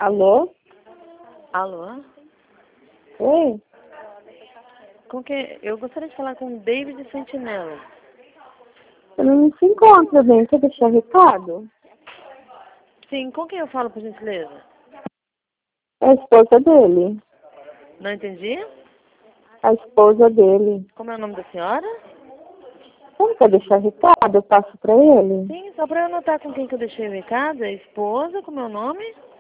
Alô? Alô? Oi? Eu gostaria de falar com o David Sentinella. Ele não se encontra bem. Quer deixar recado? Sim, com quem eu falo, por gentileza? É a esposa dele. Não entendi? A esposa dele. Como é o nome da senhora? Você não quer deixar recado? Eu passo pra ele? Sim, só para eu anotar com quem que eu deixei o recado. É a esposa, como é o nome?